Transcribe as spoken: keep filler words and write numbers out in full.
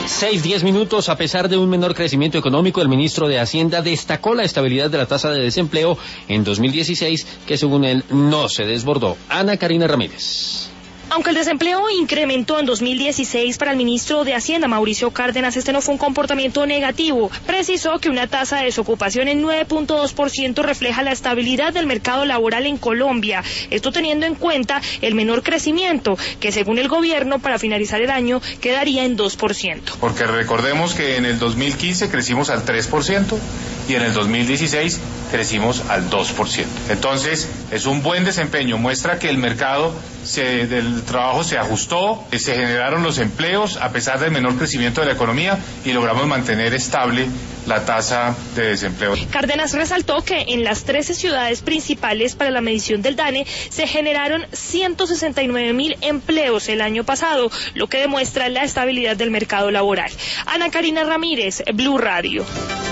Seis, diez minutos. A pesar de un menor crecimiento económico, el ministro de Hacienda destacó la estabilidad de la tasa de desempleo en dos mil dieciséis, que según él no se desbordó. Ana Karina Ramírez. Aunque el desempleo incrementó en dos mil dieciséis para el ministro de Hacienda, Mauricio Cárdenas, este no fue un comportamiento negativo. Precisó que una tasa de desocupación en nueve punto dos por ciento refleja la estabilidad del mercado laboral en Colombia. Esto teniendo en cuenta el menor crecimiento, que según el gobierno, para finalizar el año, quedaría en dos por ciento. Porque recordemos que en el dos mil quince crecimos al tres por ciento y en el dos mil dieciséis crecimos al dos por ciento. Entonces, es un buen desempeño, muestra que el mercado se, del trabajo se ajustó, se generaron los empleos a pesar del menor crecimiento de la economía y logramos mantener estable la tasa de desempleo. Cárdenas resaltó que en las trece ciudades principales para la medición del DANE se generaron ciento sesenta y nueve mil empleos el año pasado, lo que demuestra la estabilidad del mercado laboral. Ana Karina Ramírez, Blue Radio.